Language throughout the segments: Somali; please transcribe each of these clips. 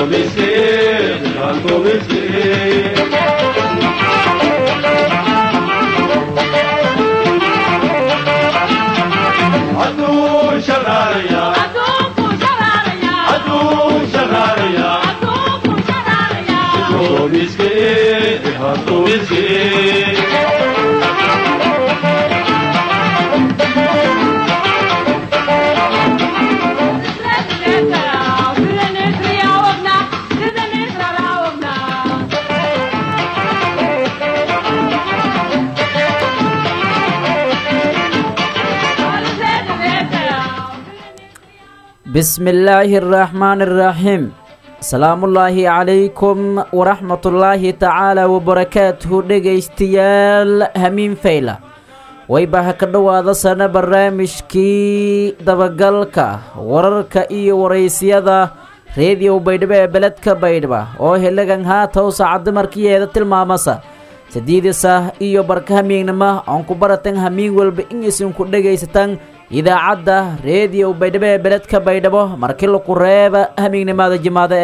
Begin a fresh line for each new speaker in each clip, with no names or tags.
بسم الله الرحمن الرحيم السلام الله عليكم ورحمة الله تعالى وبركاته دغيستيال همين فيلا ويبها كدواده سنه برنامجكي دبغلكا ورركا iyo wareysyada radio baydhabo beledka baydhabo oo helagan haataw saacad markiyeeda tilmaamasa sideedisa iyo barkahamiinama aan ku baratan hamiin walba in isin ku dhageysatan idaacada radio baydhabo beledka baydhabo markii la ku reeba hamiinimada jimaade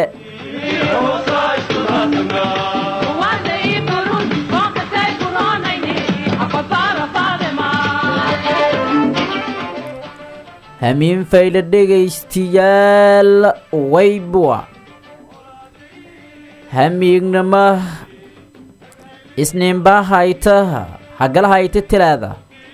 همين فايل دغيستيال ويبوا همين نما اسنين با هايتا حقل هايتا تلاذا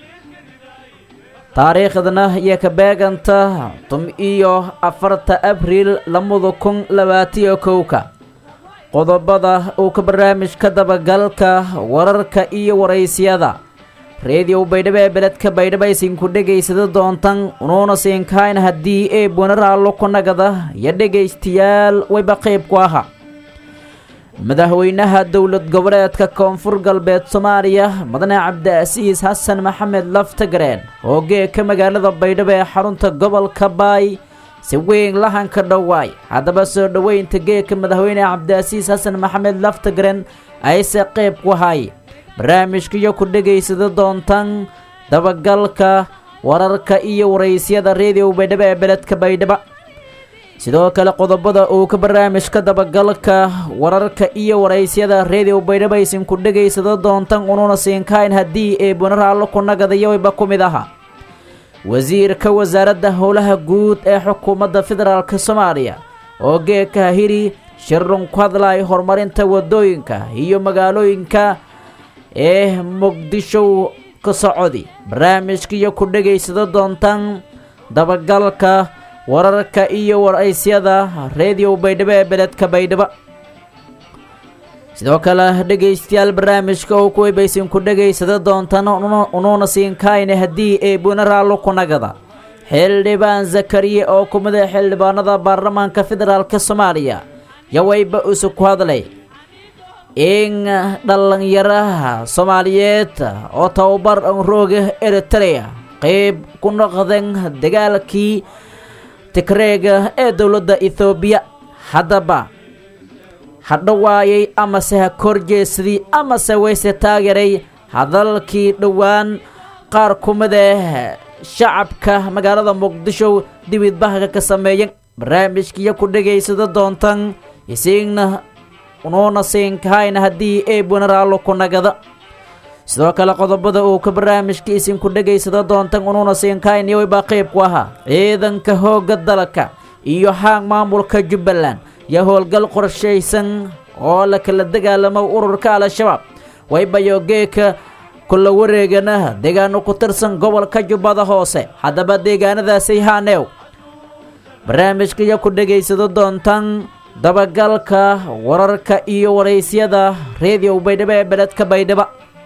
تاريخنا يكباغنتا تم إيو أفرت أبريل لمضوكم لباتيو كوكا قضبضا اوك برامج كدبا قلقا ورركا إيو ورئيسيادا radio baydhabo beledka baydhabo isin ku dhageysada doontan unoona siinkayn haddii ay bunaraalo ku nagada ya dhageystiyaal wayba qayb ku aha madaxweynaha dowlad goboleedka koonfur galbeed Soomaaliya Mudane Cabdiasiis Xasan Maxamed Laftagreen oo geeka magaalada baydhabo ee xarunta gobolka Baay si weyn lahan ka dhawaay hadaba soo dhaweynta geeka madaxweyne Cabdiasiis Xasan Maxamed Laftagreen ay si qayb ku hay barnaamijkiyo ku dhageysada doontan dabagalka wararka iyo wareysyada radio baydhabo ee beledka baydhabo sidoo kale qodobada uu ka barnaamijka dabagalka wararka iyo wareysyada radio baydhabo isin ku dhageysada doontan unoona siinkayn haddii ay bunaraalo ku nagadayo wayba ku mid aha wasiirka wasaaradda howlaha guud ee xukuumadda federaalka Soomaaliya oo geeka hiri shirun ku hadlay horumarinta wadooyinka iyo magaalooyinka muqdisho ka socodi barnaamijkiyo ku dhageysada doontan dabagalka wararka iyo wareysyada radio baydhabo ee beledka baydhabo sidoo kale dhageystayaal barnaamijka oo ku weybaysin ku dhageysada doontan unoona siinkayn haddii ay bunaraalo ku nagada xildhibaan Zakariya oo ku mid ah xildhibaanada baarlamaanka federaalka Soomaaliya yawayba usu ku hadlay in dhalinyaraha Soomaaliyeed oo tababar rooga Eritrea qayb ku noqdeen dagaalkii Tigreega ee dawladda Ethiopia hadaba hadhawaayay ama se korjeesadii ama se wayse taageeray hadalkii dhawaan qaar kumada shacabka magaalada Muqdisho dibadbaha ka sameeyay barnaamijkiyo ku dhageysada doontan isigna unoona siinkayn haddii ay bunaraalo ku nagada sidoo kale qodobada uu ka barnaamijka isin ku dhageysada doontan unoona siinkayn iyo wayba qayb ku aha ciidanka hooga dalka iyo haan maamulka Jubbaland ya howlgal qorsheysan oo la kala dagaalamo ururka Al-Shabaab wayba yogeeka kula wareegana deegaano ku tirsan gobolka Jubbada Hoose hadaba deegaanadaasi haaneew barnaamijka ku dhageysada doontan dabagalka wararka iyo wareysyada radio baydhabo ee beledka baydhabo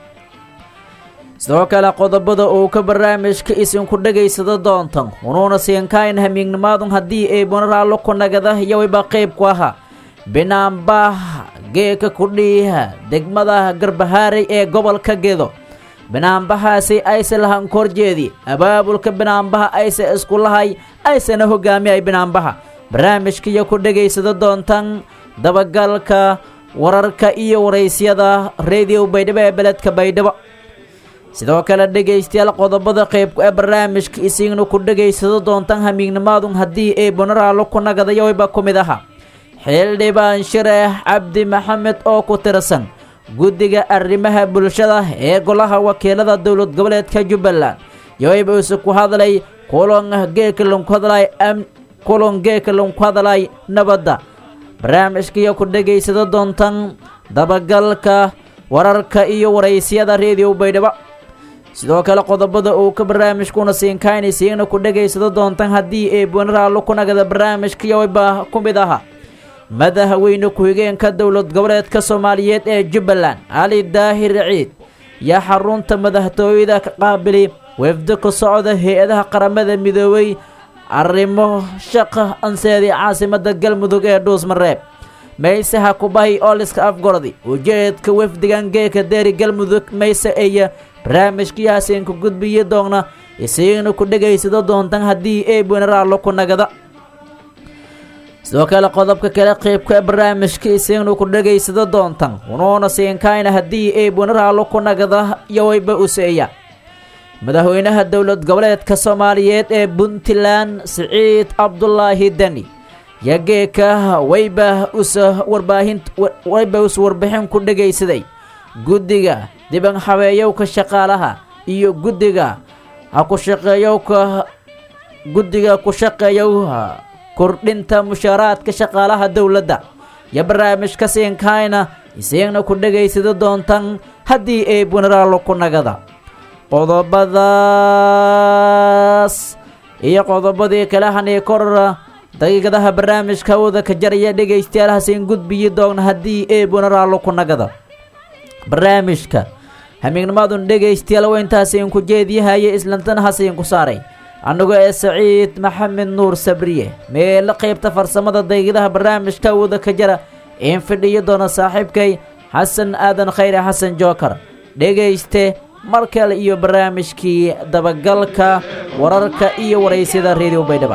sidoo kale qodobada uu ka barnaamijka isin ku dhageysada doontan unoona siinkayn hamiignimaadun haddii ay bunaraalo ku nagada iyo wayba qayb ku aha binaanba geeka ku dhiiha degmada Garbahaare ee gobolka Gedo binaanbahaasi ayse lahan korjeedi abaabulka binaanbaha ayse isku lahay aysana hogaamiyay binaanbaha barnaamijkiyo ku dhageysada doontan dabagalka wararka iyo wareysyada radio baydhabo ee beledka baydhabo sidoo kale dhageystayaal qodobada qayb ee barnaamijka isigna ku dhageysada doontan hamiignimaadun haddii ay bunaraalo ku nagadayo wayba ku mid aha xildhibaan shareex cabdi maxamed oo ku tirsan guddiga arrimaha bulshada ee golaha wakiilada dowlad goboleedka jubbaland yowayba use ku hadlay kulan geeka lanku hadlay nabadda barnaamijkaiyo ku dhegaysada doontan dabagalka wararka iyo waraysyada reediyo baydhabo sidoo kale qodobada uu ka barnaamijkuna siinkaynaysiina ku dhegaysada doontan haddii ay buunaraalo ku nagada barnaamijka yowayba ku mid ahaa madaxweyne ku-xigeenka dowlad goboleedka soomaaliyeed ee jubbaland cali daahir ciid yaa xarunta madaxtooyada ka qaabili wefdo ka socda hay-adaha qaramada midoobay arrimo shaqa anseedii caasimada galmudug ee dhuusmareeb mayse ha kubahi ooliska afgordi ujeedka wefdigan geeka deeri galmudug mayse aya barnaamijkayaasiin ku gudbiyi doona isiina ku dhegaysado doontan haddii ay buunaraalo ku nagada sidoo kale qodobka kale qaybka barnaamijka isiina ku dhegaysado doontan unuuna siinkayna haddii ay buunaraalo ku nagada yowayba useeya madaxweynaha dowlad goboleedka soomaaliyeed ee puntland siciid cabdulaahi deni yageeka wayba us warbixin ku dhegaysaday guddiga diban habeeyowka shaqaalaha iyo guddiga ku shaqeeyow kordhinta mushaaraadka shaqaalaha dowladda iyo barnaamijka siinkayna isiina ku dhegaysada doontan haddii ay buunaraalo ku nagada qodobadaas iyo qodobadii kale hanii korora daqiiqadaha barnaamijka wada ka jaraya dhegaystayaal hasiin gudbiyi doogna haddii ay buunaraalo ku nagada barnaamijka hamiignimadun dhegaystayaal weyntaasiin ku jeediyahaya islantana hasiin ku saaray annagoo ee saciid maxamed nuur sabriye meelo qaybta farsamada daqiiqadaha barnaamijka wada ka jara in fidhiyo doona saaxiibkay xasan aadan khayre xasan jookar dhegayste mar kale iyo barnaamijkii dabagalka wararka iyo waraysyada reediyo baydhaba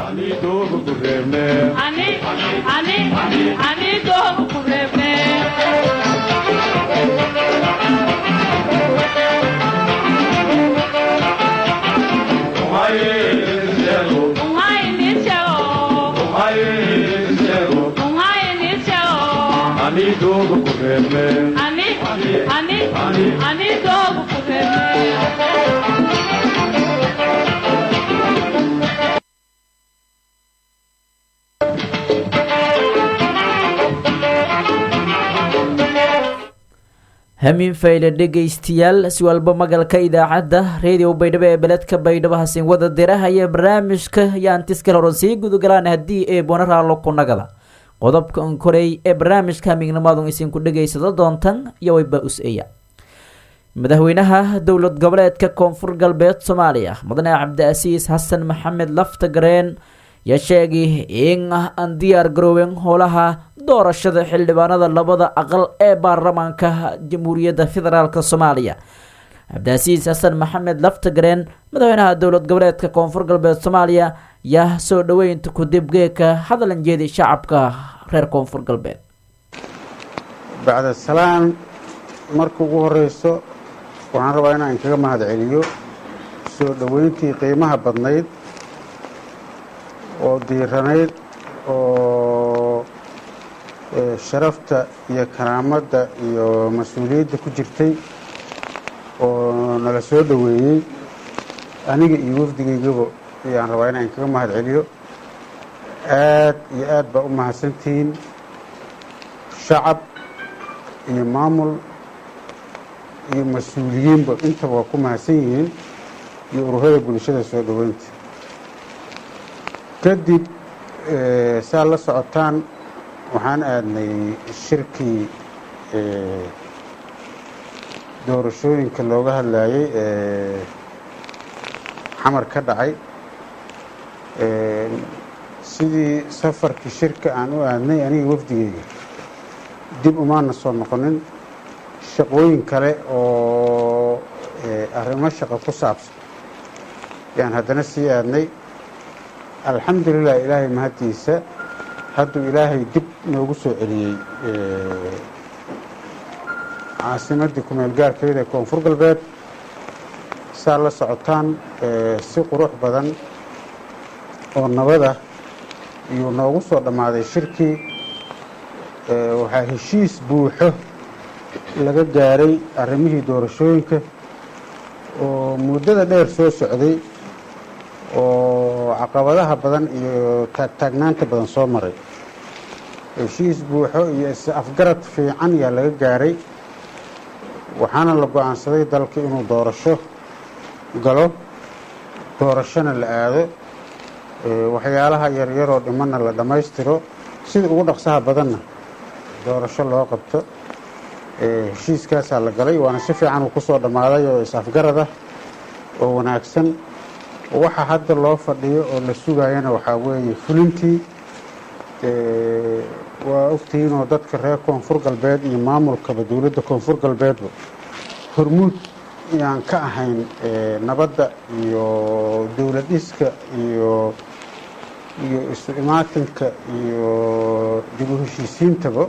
hamiin fayle dhegaystayaal si walba magalka idaacadda reediyo baydhabo ee beledka baydhabo hasiin wada dirahaya barnaamijka yaantiskal horan sii gudugalaan haddii ee buunaraalo ku nagada qodobka onkorey ee barnaamijka hamiignimadun isinku dhegaysado doontan yowayba us-eya madaxweynaha dowlad goboleedka koonfur galbeed soomaaliya mudane cabdiasiis xasan maxamed laftagareen yaa sheegay in aan diyaar garoowen howlaha doorashada xildhibaanada labada aqal ee baarlamaanka jamhuuriyadda federaalk soomaaliya cabdiasiis xasan maxamed laftagareen madaxweynaha dowlad goboleedka koonfur galbeed soomaaliya yaa soo dhoweynta kudib geeka hadalan jeedi shacabka reer koonfur galbeed
bacda salaan marka ugu horeyso waxaan rabaa inaan kaga mahad celiyo soo dhoweyntii qiimaha badnayd oo diiranayd oo sharafta iyo karaamadda iyo mas-uuliyadda ku jirtay oo nala soo dhoweeyey aniga iyo wafdigaygaba ayaan rabaa inaan kaga mahad celiyo aad iyo aad baa u mahadsantihiin shacab iyo maamul iyo mas-uuliyiinba intaba waa ku mahadsan yihiin iyo ururada bulshada soo dhoweynta kadib saa la socotaan waxaan aadnay shirkii doorashooyinka looga hadlayay xamar ka dhacay sidii safarkii shirka aan u aadnay aniga wafdigeyga dib umaana soo noqonin shaqooyin kale oo arrimo shaqo ku saabsan yaan haddana sii aadnay alxamdulilah ilaahay mahaddiisa hadduu ilaahay dib noogu soo celiyey caasimaddii kumeel gaarkeeda ee koonfur galbeed saa la socotaan si qurux badan oo nabada iyuu noogu soo dhammaaday shirkii waxaa heshiis buuxo laga gaaray arrimihii doorashooyinka oo muddada dheer soo socday oo caqabadaha badan iyo taagnaanta badan soo maray. heshiis buuxo iyo is-afgarad fiican yaa laga gaaray, waxaana la go-aansaday dalka inuu doorasho galo, doorashona la aado, waxyaalaha yaryaroo dhimanna la dhammaystiro, sida ugu dhaqsaha badanna doorasho loo qabto. heshiiskaasaa la galay, waana si fiican uu ku soo dhammaaday oo is-afgarad ah oo wanaagsan. waxa hadda loo fadhiyo oo la sugayana waxaa weeye fulintii. waa ogtihiinoo dadka reer koonfur galbeed iyo maamulkaba dowladda koonfur galbeedba hormuud yaan ka ahayn nabadda iyo dowlad dhiska iyo isu imaatinka iyo dib u heshiisiintaba.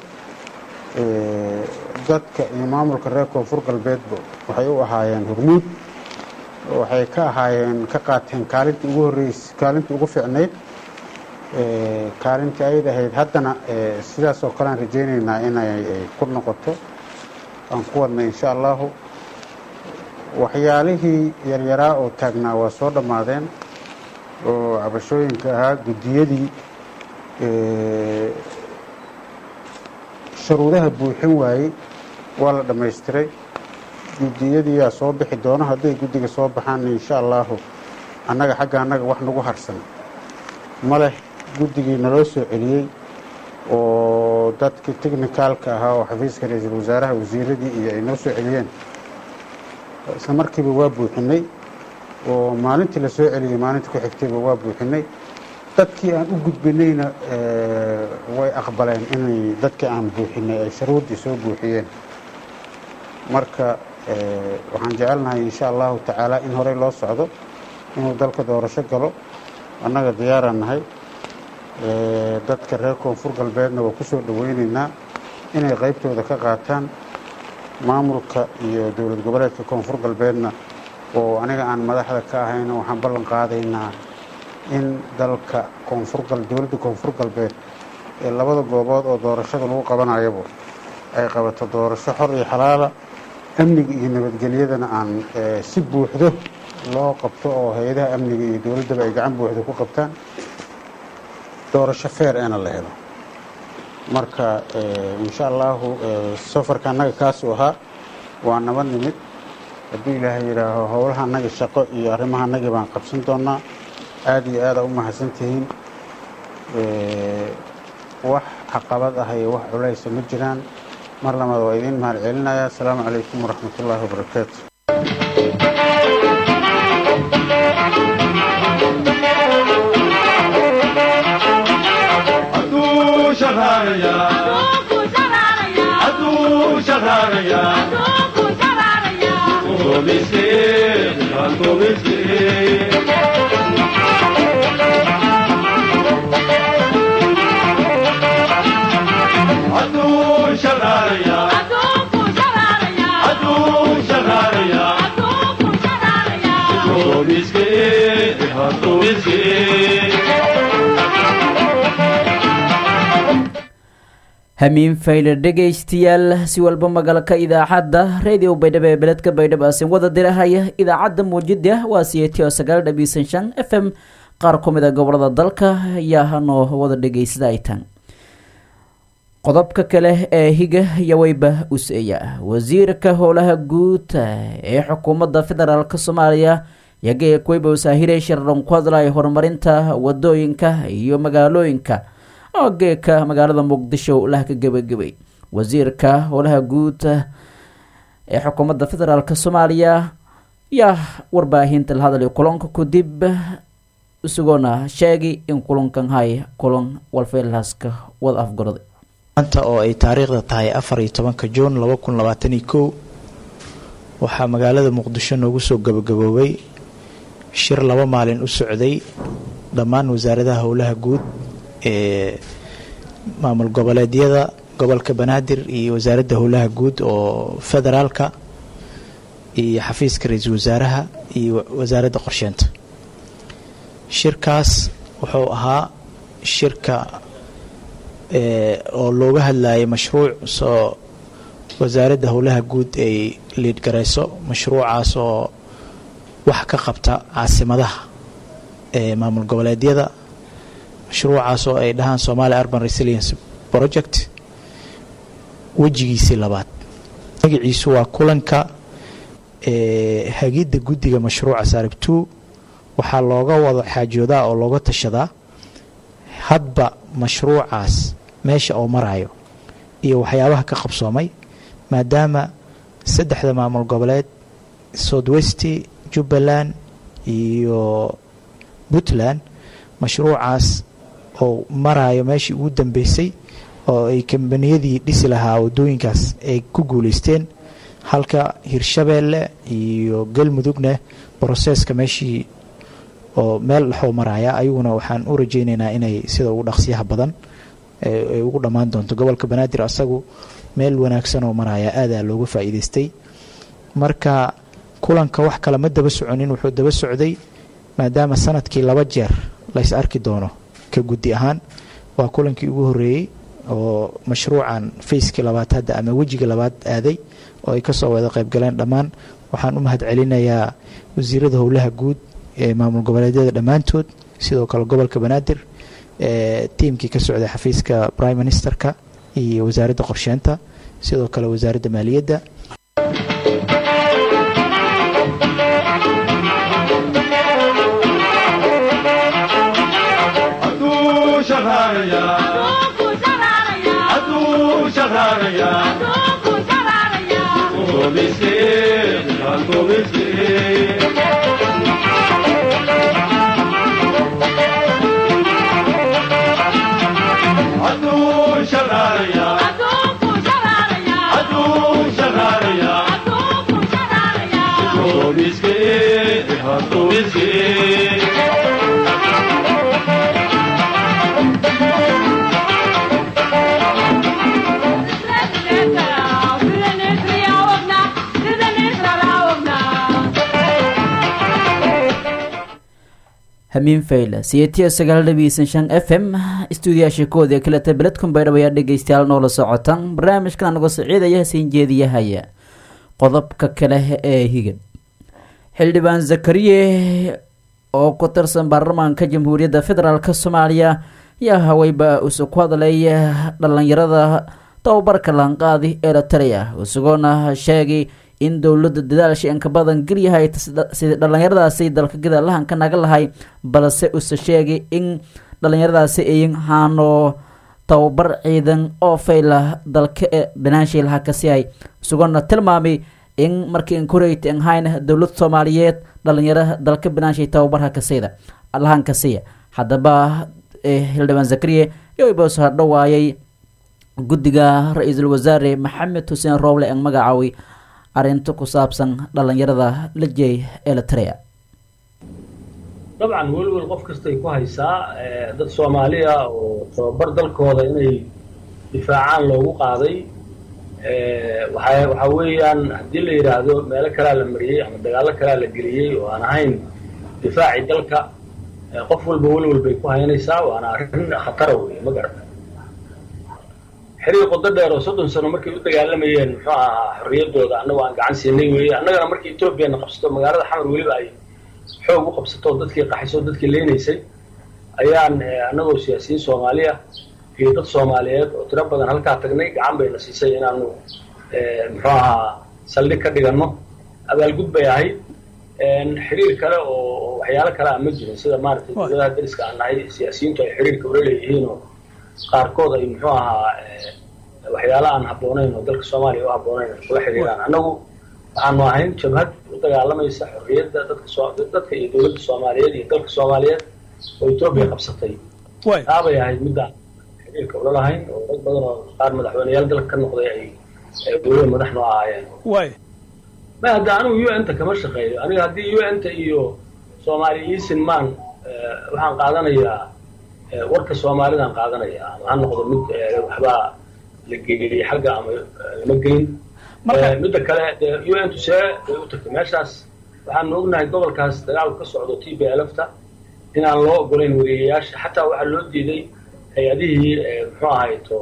dadka iyo maamulka reer koonfur galbeedba waxay u ahaayeen hormuud, waxay ka ahaayeen ka qaateen kaalintii ugu horreysay, kaalintii ugu fiicnayd, kaalintii ayad ahayd. haddana sidaas oo kale aan rajaynaynaa inay ku noqoto, aan ku wadna insha allahu. waxyaalihii yaryaraa oo taagnaa waa soo dhammaadeen oo cabashooyinka ahaa. guddiyadii sharuudaha buuxin waayey waa la dhammaystiray. guddiyadiiyaa soo bixi doono. hadday guddiga soo baxaan insha allahu annaga xagga annaga wax nagu harsan ma leh. guddigii naloo soo celiyey oo dadkii technicaalka ahaa oo xafiiska ra-iisul wasaaraha wasiiradii iyo ay noo soo celiyeen, isla markiiba waa buuxinay oo maalintii la soo celiyey maalintii ku xigtayba waa buuxinay. dadkii aan u gudbinayna way aqbaleen inay dadkii aan buuxinay ay sharuuddii soo buuxiyeen. marka waxaan jecelnahay insha allahu tacaala in horey loo socdo, inuu dalka doorasho galo. annaga diyaaraan nahay. dadka reer koonfur galbeedna waa ku soo dhoweynaynaa inay qaybtooda ka qaataan. maamulka iyo dowlad goboleedka koonfur galbeedna oo aniga aan madaxda ka ahayna waxaan ballan qaadaynaa in dalka dowladda koonfur galbeed ee labada goobood oo doorashada lagu qabanayaba ay qabato doorasho xor iyo xalaala. amniga iyo nabadgelyadana aan si buuxdo loo qabto oo hay-adaha amniga iyo dowladdaba ay gacan buuxda ku qabtaan. doorasho feer eena la helo. marka insha allahu safarka annaga kaasuu ahaa, waa nabad nimid. hadduu ilaahay yidhaaho howlaha annaga shaqo iyo arrimaha annagii baan qabsan doonaa. aad iyo aada u mahadsantihiin. wax caqabad ah iyo wax culaysa ma jiraan. mar labaad waa idiin mahad celinayaa. asalaamu calaykum waraxmat ullaahi wabarakaatu.
hamiin fayle dhegaystayaal, si walba magaalka idaacadda radio baydhabo ee beledka baydhabo asin wada dirahaya. idaacadda muujida waa CT9.5 FM. qaar ku mid a gobolada dalka ayaa hanoo wada dhegaysada ay tan. qodobka kale ee higa yawayba useeya wasiirka howlaha guud ee xukuumadda federaalka Soomaaliya yagee kuwayba usaahiray shirran ku hadlay horumarinta wadooyinka iyo magaalooyinka oo geeka magaalada Muqdisho la ka gabagabay. wasiirka howlaha guud ee xukuumadda federaalka Soomaaliya yaa warbaahinta la hadlay kulanka ku dib isaguna sheegay in kulankan hay kulan walfeelhaska wada afgarada
maanta oo ay taariikhda tahay 14 Juun 2021 waxaa magaalada Muqdisho noogu soo gabagaboobay shir 2 maalin u socday dhammaan wasaaradaha howlaha guud ee maamul goboleedyada gobolka Banaadir iyo wasaaradda howlaha guud oo federaalka iyo xafiiska ra'iisul wasaaraha iyo wasaaradda qorsheynta. shirkaas wuxuu ahaa shirka oo looga hadlayay mashruuc soo wasaaradda howlaha guud ay liid garayso mashruucaas oo wax ka qabta caasimadaha maamul goboleedyada mashruucaas oo ay dhahaan Somali Urban Resilience Project wejigiisii labaad magaciisu waa kulanka hagidda guddiga mashruuca Sarib 2 waxaa looga wada xaajoodaa oo looga tashadaa hadba mashruucaas meesha oo marayo iyo waxyaabaha ka qabsoomay maadaama saddexda maamul goboleed Southwest Jubbaland iyo Puntland mashruucaas oo marayo meeshii ugu dambeysay oo ay kambaniyadii dhisi lahaa wadooyinkaas ay ku guuleysteen halka Hirshabeelle iyo Galmudugna processka meeshii oo meel xoo maraya ayaguna waxaan u rajaynaynaa inay sida ugu dhaqsiyaha badan ay ugu dhamaan doonto gobolka Banaadir asagu meel wanaagsan oo maraya aad looga faa'iideystay marka kulanka wax kala ma daba soconin wuxuu daba socday maadaama sanadkii 2 jeer la is arki doono ka guddi ahaan waa kulankii ugu horeeyay oo mashruucan phase-kii labaad hadda ama wejiga labaad aaday oo ay ka soo wada qayb galeen dhammaan waxaan u mahad celinayaa wasiirada howlaha guud ee maamul goboleedyada dhammaantood sidoo kale gobolka Banaadir tiimkii ka socday xafiiska Prime Ministerka iyo wasaaradda qorsheynta sidoo kale wasaaradda maaliyadda
hamiin fayla siyatiya 9.5 FM stuudiyaasha kooda kala tabladkum bay dhawayaa dhageystayaal noola socotan barnaamijkan anagu siciidaya siin jeediyahaya qodobka kale ee higan xildhibaan Zakariye oo ku tirsan baarlamaanka Jamhuuriyadda Federaalka Soomaaliya yaa hawayba usoo ku hadlay dhalinyarada tababarka lanqaadi ee la taliya usugoona sheegay in dawladda dadaalka in ka badan galiyahay sida dhalinyaradaasi dalka gadaalahan ka naga lahay balse uu sheegay in dhalinyaradaasi ay haano tababar ciidan oo fayla dalka banaanshilha ka sii sugana tilmaamay in markii in kureeyay in hayna dawladda Soomaaliyeed dhalinyarada dalka banaanshay tababarka ka siida allahan ka sii hadaba xildhibaan Zakariye iyo boos hadhawaayay guddiga ra'iisul wasaare Maxamed Hussein Roble ang magacaawi arinta ku saabsan dhalinyarada la jeey ee la tariya
dabcan walwal qof kasta ay ku haysaa dad Soomaaliya oo tababar dalkooda inay difaacaan loogu qaaday waxa weeyaan hadii la yiraahdo meel kale la mariyay ama dagaal kale la geliyay oo aan ahayn difaaci dalka qof walba walwal bay ku haynaysaa waana arrin khatar weey ma garata xiriir qodo dheer oo 30 sano markay u dagaalamayeen muxuu ahaa xorriyadooda annagu aan gacan siinay weey annagana markii Ethiopia qabsato magaalada Xamar waliba ay xoog u qabsato dadkii qaxayso dadkii leenaysay ayaan annagoo siyaasiyiin Soomaaliya iyo dad Soomaaliyeed oo tiro badan halka tagnay gacan bay la siisay inaanu muxuu ahaa saldhig ka dhigano abaalgud bay ahayd xiriir kale oo waxyaalo kale ama jirin sida maartay dawladda dariska aan nahay siyaasiyiintu ay xiriirka u leeyihiin oo qaarkood ay muxuu ahaa waxyaalo aan habboonayn oo dalka Soomaaliya u habboonayn kula xiriiraan annagu waxaan ahayn jabhad u dagaalamaysa xorriyadda dadka iyo dawladda Soomaaliyeed iyo dalka Soomaaliyeed oo Ethiopia qabsatay taabay ahayd midda xiriirka ula lahayn oo dad badan oo qaar madaxweynayaal dalka ka noqday ay dawladda madaxna ahaayeen ma hadda anigu UN-ta kama shaqeeyo aniga haddii UN-ta iyo Soomaaliyiin maan waxaan qaadanayaa warka Soomaalidan qaadanayaa waxaan noqdo mid waxba la geeyay xagga ama lama geyn midda kale UN-tu see u tagtay meeshaas waxaan ognahay gobolkaas dagaal ka socdo TPLF-ta inaan loo ogolayn wariyayaasha xataa waxa loo diiday hay-adihii muxuu ahayto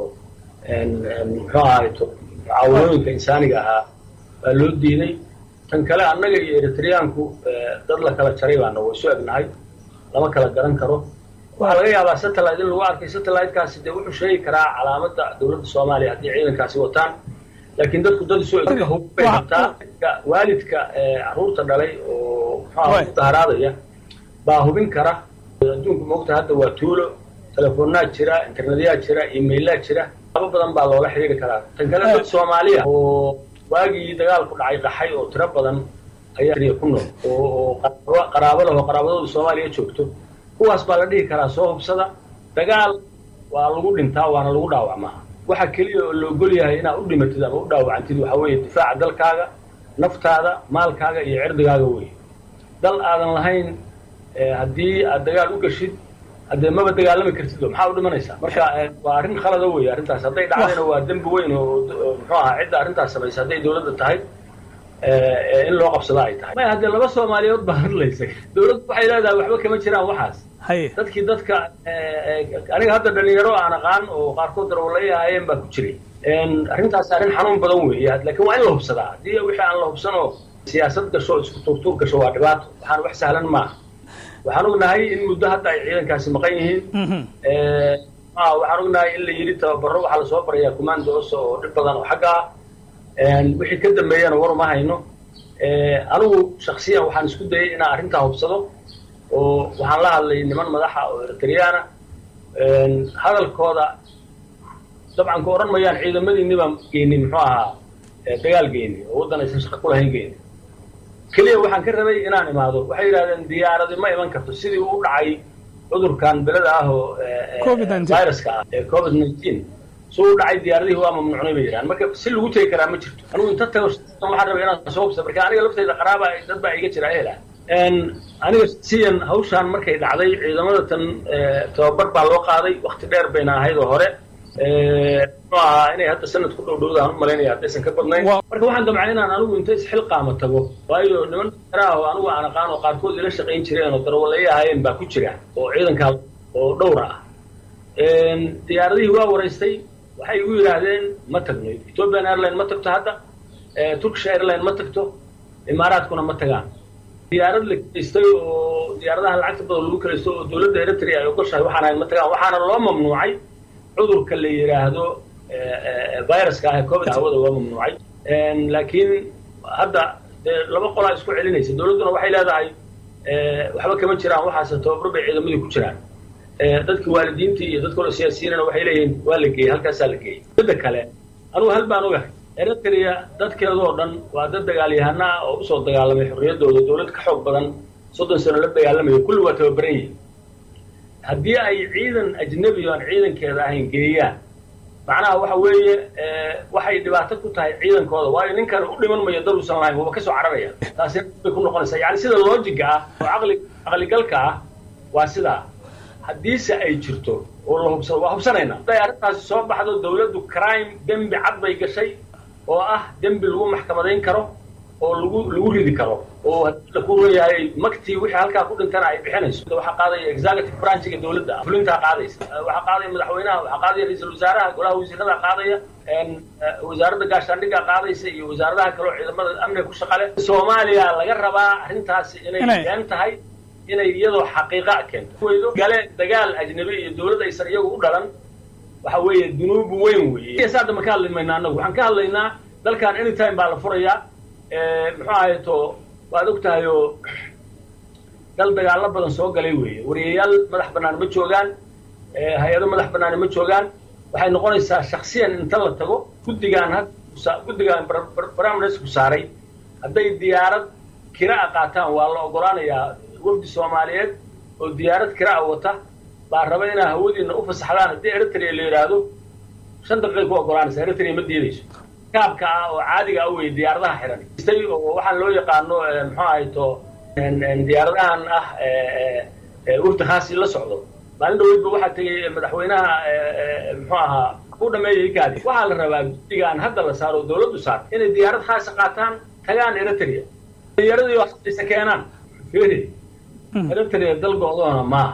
mucaawanooyinka insaaniga ahaa baa loo diiday. tan kale annaga iyo eritreyaanku dad la kala jaray baana way isu egnahay, lama kala garan karo. waxaa laga yaabaa satellite in lagu arkay. satellitekaasi dee wuxuu sheegi karaa calaamadda dowladda soomaaliya haddii ciidankaasi wataan, laakiin dadku dad isu eg hubay qabtaa. waalidka carruurta dhalay oo muxuu mudaharaadaya baa hubin kara. adduunku moogta hadda waa tuulo, telefoonaa jira, internetyaa jira, emailaa jira, aba badan baa loola xiriiri karaa. tan kale dad soomaaliya oo waagii dagaalku dhacay qaxay oo tiro badan ayaa ku nool oo qaraabo leh oo qaraabadooda soomaaliya joogto, kuwaas baa la dhihi karaa soo hubsada. dagaal waa lagu dhintaa waana lagu dhaawacmaa. waxa keliya oo la ogol yahay inaad u dhimatid ama u dhaawacantid waxaa weeye difaaca dalkaaga, naftaada, maalkaaga iyo cirdigaaga weeye. dal aadan lahayn haddii aad dagaal u gashid haddee maba dagaalami kartid maxaa u dhimanaysaa. marka waa arrin khalada weeye arrintaas. hadday dhacdayna waa dembi weyn oo muxuu ahaa cidda arrintaas samaysa hadday dowladda tahay in loo qabsada ay tahay. may haddee laba soomaaliyood baa hadlaysa. dowladdu waxay leedahay waxba kama jiraan waxaas. dadka aniga hadda dhalinyaro aan aqaan oo qaarkood darwalay ahaayeen baa ku jiray. arrintaas arrin xanuun badan weeye, laakiin waa in la hubsadaa. haddii wixii aan la hubsan oo siyaasad gasho isku tuurtuur gasho waa dhibaato. waxaan wax sahlan maaha. waxaan ognahay in muddo hadda ay ciidankaasi maqan yihiin. waxaan ognahay in la yidhi tababaro waxaa lasoo barayaa commandos oo dhib badan oo xagga ah. wixii ka dambeeyana war uma hayno. anigu shaksiyan waxaan isku dayay inaan arrintaa hubsado oo waxaan la hadlay niman madaxa oo eritreyaana. hadalkooda dabcan ka odhan mayaan ciidamadiinni baan geynin muxuu ahaa dagaal geyni oo waddan aysan shaqo ku lahayn geyni. keliya waxaan ka rabay inaan imaado. waxay yidhahdeen diyaaradi ma iman karto sidii uu u dhacay cudurkan belada ah oo viruska ah ee covid-19 suu u dhacay diyaaradihii waa mamnuucnay bay yidhahan. marka si lagu tegi karaa ma jirto. anigu inta tago waxaan rabay inaan soo hubsa marka aniga laftayda qaraaba dad baa iga jira ehela. aniga siyan hawshaan markay dhacday ciidamada tan tababar baa loo qaaday. wakti dheer bayna ahayd oo hore muxuu ahaa inay hadda sanad ku dhowdhowdaan u malaynaya haddaysan ka badnayn. marka waxaan damcay inaan anigu inta isxilqaama tago, waayo niman daraah oo anigu aan aqaan oo qaarkood ila shaqayn jireen oo darwalaya ahaayeen baa ku jira oo ciidankaa oo dhowra ah. diyaaradihii waa waraystay. waxay igu yidhaahdeen ma tagno. ethiopian airline ma tagto hadda, turkish airline ma tagto, imaaraadkuna ma tagaan. diyaarad la kalaystay oo diyaaradaha lacagta badan lagu kalaysto oo dowladda eritrea ay ogoshahay waxaan ahayn ma tagaan. waxaana loo mamnuucay cudurka la yidhaahdo viruska ah ee covid hawada waa mamnuucay. laakiin hadda laba qolaa isku celinaysa. dowladduna waxay leedahay waxba kama jiraan waxaase tababaro bay ciidamadii ku jiraan. dadka waalidiintii iyo dadka siyaasiyiinna waxay leeyihiin waa la geeyey, halkaasaa la geeyey. midda kale anugu hal baan ogahay. eritrea dadkeedoo dhan waa dad dagaalyahana ah oo usoo dagaalamay xorriyaddooda. dowlad ka xoog badan 30 sano la dagaalamayo, kulli waa tababaran yihiin. haddii ay ciidan ajnabi oo aan ciidankeeda ahayn geeyaan macnaha waxa weeye waxay dhibaato ku tahay ciidankooda, waayo ninkan u dhiman mayo dad uusan lahayn waba ka soo cararaya. taasina bay ku noqonaysaa. yani sida loojiga ah oo caqligalka ah waa sidaa. haddiise ay jirto oo la hubsado waa hubsanaynaa. hadday arrintaasi soo baxdo dowladdu crime dembi cad bay gashay oo ah dembi lagu maxkamadayn karo oo lagu ridi karo oo haddii la ku leeyahay magtii wixii halkaa ku dhintana ay bixinayso. waxaa qaadaya executive branchiga dowladda, fulintaa qaadaysa. waxaa qaadaya madaxweynaha, waxaa qaadaya ra-iisul wasaaraha, golaha wasiirada qaadaya, wasaaradda gaashaandhigga qaadaysa iyo wasaaradaha kale oo ciidamada amniga ku shaqale. soomaaliya laga rabaa arrintaasi inay been tahay, inay iyadoo xaqiiqa keento. gale dagaal ajnabi iyo dowladda aysan iyagu u dhalan waxa weeye dunuubu weyn weeye. saada ma ka hadli maynaa annagu. waxaan ka hadlaynaa dalkan anytime baa la furayaa. muxuu ahayto waad og tahay oo dal dagaallo badan soo galay weeye. wariyayaal madax bannaan ma joogaan, hay-ado madax bannaani ma joogaan. waxay noqonaysaa shaksiyan inta la tago guddigaan barnaamijku saaray hadday diyaarad kira qaataan waa la ogolaanayaa. wafdi soomaaliyeed oo diyaarad kiraa wata baa raba inaa hawadiina u fasaxdaan. haddii eritrea la yidhaahdo 5 daqiiqay ku ogolaanaysa. eritrea ma diidayso. kaabka ah oo caadiga ah wey diyaaradaha xiran oo waxaan loo yaqaano muxuu ahayto diyaaradahan ah wafdi khaasi la socdo. maalin dhaweydba waxaa tegay madaxweynaha muxuu ahaa u dhameeyey kaadi. waxaa la rabaa guddigaan hadda la saaro oo dowladdu saarto inay diyaarad khaasa qaataan tagaan eritrea. diyaaradii waxaysa keenaan. eritrea dal go'doona maaha.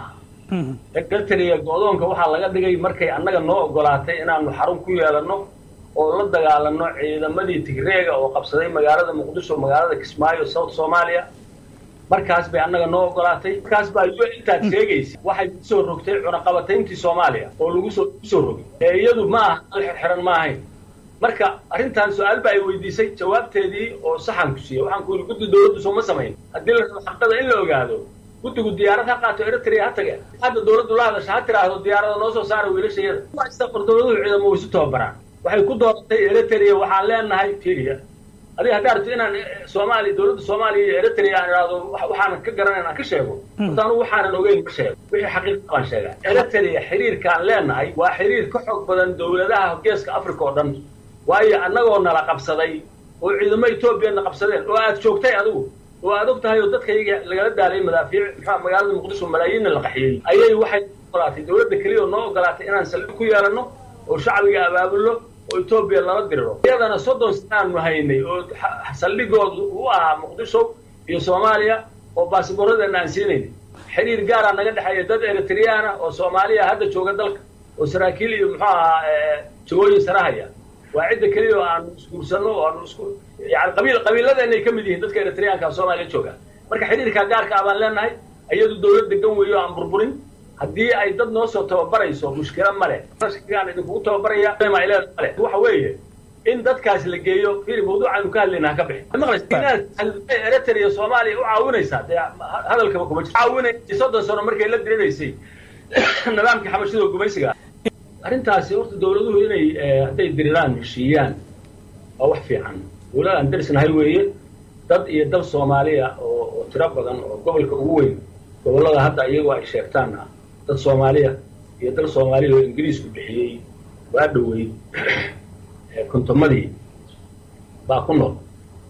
eritrea go'doonka waxaa laga dhigay markay annaga noo ogolaatay inaanu xarun ku yeelanno oo la dagaalano ciidamadii tigreega oo qabsaday magaalada muqdisho magaalada kismaayo south soomaaliya markaas bay annaga noo ogolaatay markaas baa intaad sheegaysa waxay kusoo rogtay cunaqabatayntii soomaaliya oo lagu soo rogay iyadu ma aha xiran ma ahayn marka arrintan su-aal baa ay weydiisay jawaabteedii oo saxan ku siiyey waxaan ku yidhi guddi dawladdu sooma samayn haddii la rabo xaqada in la ogaado guddigu diyaarad ha qaato eritrea ha tage hadda dawladdu la hadasha ha tiraahdo diyaarada noo soo saara wiilashayada dawladuhu ciidamo way isu tababaraan waxay ku dooratay eritrea waxaan leenahay fiiriya adiga haddaa rabto inaan soomaaliya dawladda soomaaliya iyo eritrea aan idhaahdo waxaanan ka garanayn aan ka sheego horta anugu waxaanan ogeyn ka sheego wixii xaqiiqa baan sheegaa eritrea xiriirkaan leenahay waa xiriir ka xoog badan dawladaha geeska africa oo dhan waayo annagoo nala qabsaday oo ciidamo etoobiyana qabsadeen oo aad joogtay adigu oo aad og tahay oo dadkayga lagala daalay madaafiic magaalada muqdisho malaayiinna la qaxiyey ayay waxay ogolaatay dawladda keliya oo noo ogolaatay inaan saldhig ku yeelanno oo shacbiga abaabulno oo etoobiya lala diriro iyadana 30 sanaanu haynay oo saldhigoodu u ahaa muqdisho iyo soomaaliya oo baasabooradeena aan siinaynay xiriir gaaraa naga dhexeeya dad eritreana oo soomaaliya hadda jooga dalka oo saraakiil iyo muxuu ahaa jagooyin sarahaya waa cidda keliya oo aan isguursanno oo aan isku yani qabiiladeena ay ka mid yihiin dadka eritreanka soomaaliya jooga marka xiriirka gaarka ah baan leenahay iyadu dawlad degan weeyo aan burburin haddii ay dad noo soo tababarayso mushkila male rashkigaan idinkugu tababaraya male waxa weeye in dadkaas la geeyo fiiri mawduucaanu ka hadlaynaa ka bixi eritrea soomaaliya u caawinaysaa dee hadalkaba kuma jiro caawinaysa 30 sano markay la dirinaysay nidaamkii xabashida gumaysiga arrintaasi horta dawladuhu inay hadday diriraan heshiiyaan waa wax fiican dawlad aan darisnahay weeye dad iyo dal soomaaliya oo tiro badan oo gobolka ugu weyn gobollada hadda iyagoo ay sheegtaan ah dad soomaaliya iyo dal soomaaliya oo ingiriisku bixiyey waa dhoweyd kontomadii baa ku nool